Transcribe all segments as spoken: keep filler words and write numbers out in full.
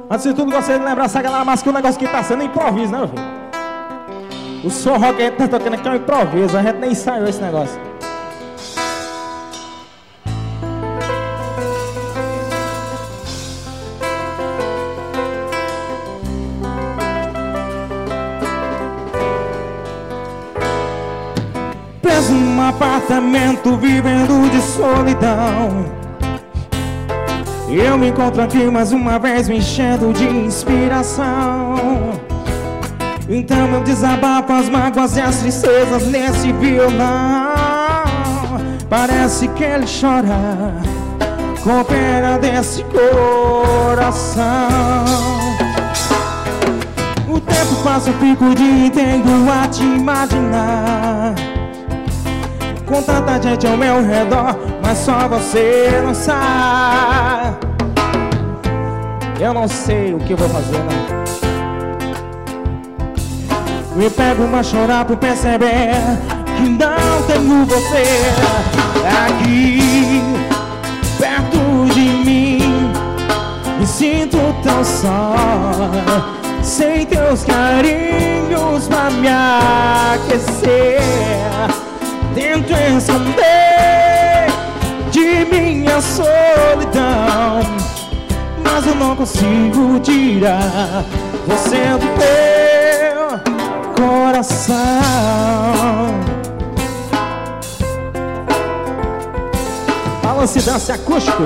Antes de tudo, gostaria de lembrar essa galera, mas que o negócio que tá sendo improviso, né, meu filho? O som rock que a gente tá tocando aqui é um improviso, a gente nem ensaiou esse negócio. Preso num apartamento, vivendo de solidão. Eu me encontro aqui mais uma vez, me enchendo de inspiração. Então eu desabafo as mágoas e as tristezas nesse violão. Parece que ele chora com pena desse coração. O tempo passa, eu fico o dia inteiro a te imaginar, com tanta gente ao meu redor, mas só você não sabe. Eu não sei o que eu vou fazer, não. Me pego a chorar por perceber que não tenho você aqui perto de mim. Me sinto tão só, sem teus carinhos pra me aquecer. Tento esconder de minha solidão, mas eu não consigo tirar você do meu coração. Balance, dança acústico.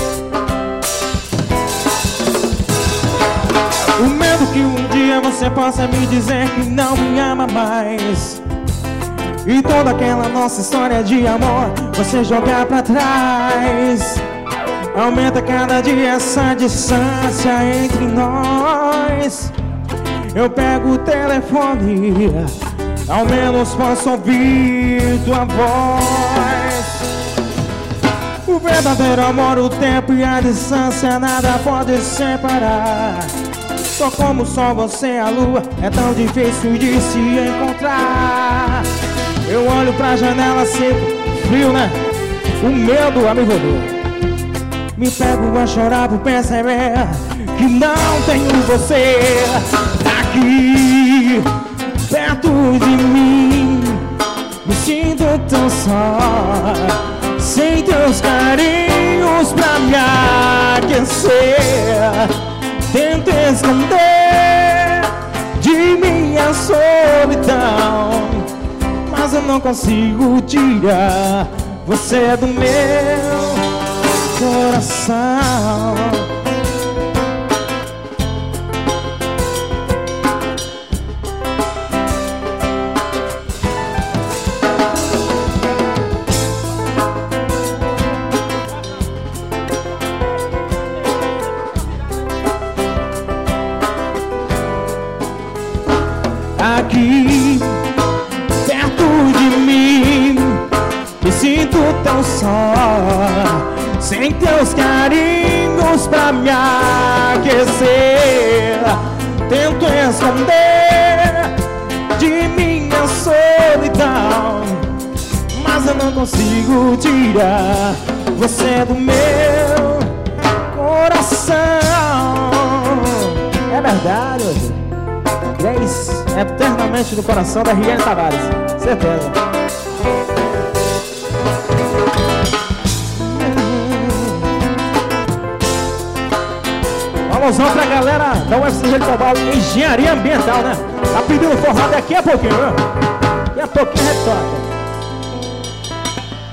O medo que um dia você possa me dizer que não me ama mais, e toda aquela nossa história de amor você jogar pra trás. Aumenta cada dia essa distância entre nós. Eu pego o telefone, ao menos posso ouvir tua voz. O verdadeiro amor, o tempo e a distância, nada pode separar. Só como só você e a lua, é tão difícil de se encontrar. Eu olho pra janela, sinto frio, né? O medo a me rodou. Me pego a chorar por perceber que não tenho você aqui perto de mim. Me sinto tão só, sem teus carinhos pra me aquecer. Tento esconder de minha solidão, mas eu não consigo tirar você do meu coração. Aqui perto de mim, me sinto tão só, sem teus carinhos pra me aquecer. Tento esconder de minha solidão, mas eu não consigo tirar você do meu coração. É verdade, hoje Grace, eternamente no coração da Riane Tavares, certeza. Vamosão pra galera da U F C G de Cobal, Engenharia Ambiental, né? Tá pedindo forró daqui a pouquinho, viu? Daqui a pouquinho